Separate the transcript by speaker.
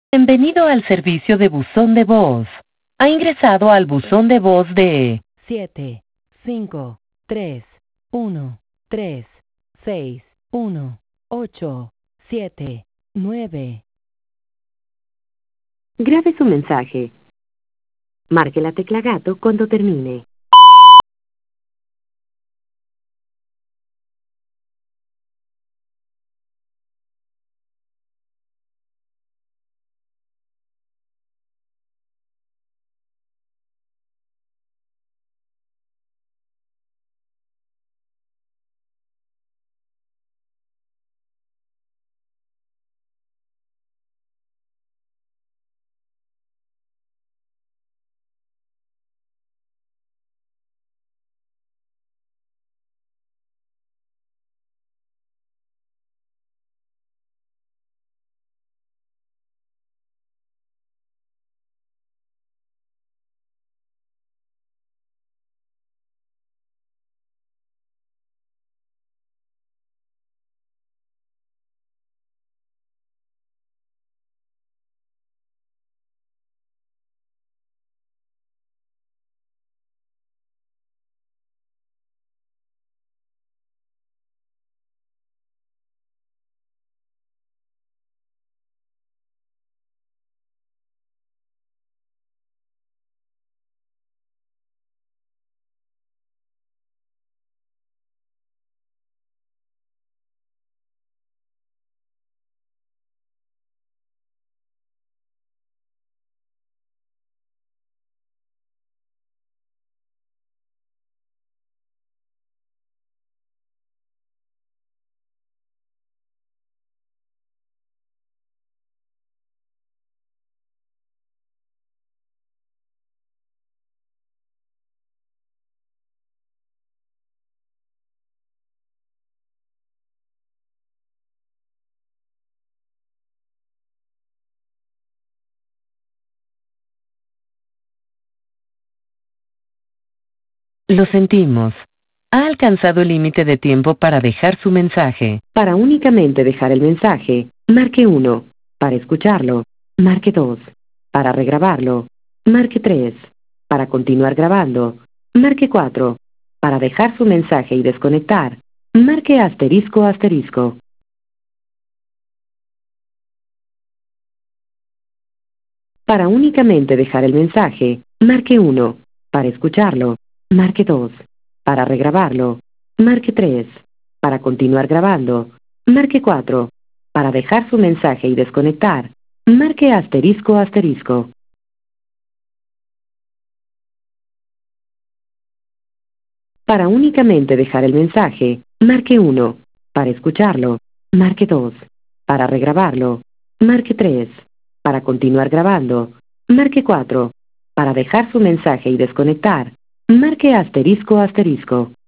Speaker 1: Bienvenido al servicio de buzón de voz. Ha ingresado al buzón de voz de 7 5 3 1 3 6 1 8 7 9.
Speaker 2: Grabe su mensaje. Marque la tecla gato cuando termine.
Speaker 1: Lo sentimos. Ha alcanzado el límite de tiempo para dejar su mensaje.
Speaker 2: Para únicamente dejar el mensaje, marque 1. Para escucharlo, marque 2. Para regrabarlo, marque 3. Para continuar grabando, marque 4. Para dejar su mensaje y desconectar, marque asterisco asterisco. Para únicamente dejar el mensaje, marque 1. Para escucharlo, marque 2. Para regrabarlo, marque 3. Para continuar grabando, marque 4. Para dejar su mensaje y desconectar, marque asterisco asterisco. Para únicamente dejar el mensaje, marque 1. Para escucharlo, marque 2. Para regrabarlo, marque 3. Para continuar grabando, marque 4. Para dejar su mensaje y desconectar, marque asterisco asterisco.